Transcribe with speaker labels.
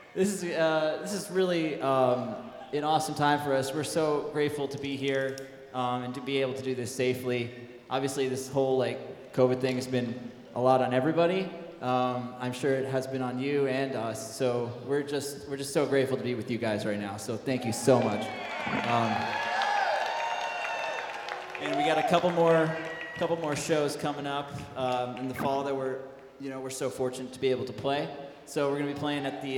Speaker 1: This is really an awesome time for us. We're so grateful to be here and to be able to do this safely. Obviously, this whole like COVID thing has been a lot on everybody. I'm sure it has been on you and us. So we're just so grateful to be with you guys right now. So thank you so much. And we got a couple more shows coming up in the fall that we're so fortunate to be able to play. So we're gonna be playing at the